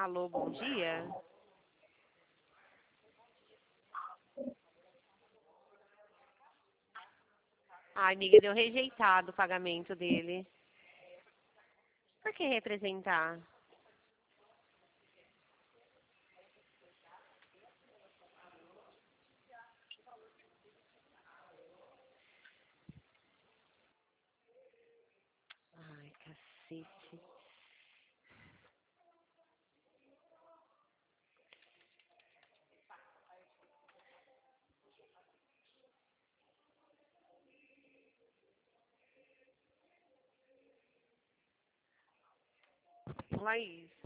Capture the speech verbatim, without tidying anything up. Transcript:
Alô, bom dia. Ai, amiga, deu rejeitado o pagamento dele. Por que representar? Ai, cacete. Laís.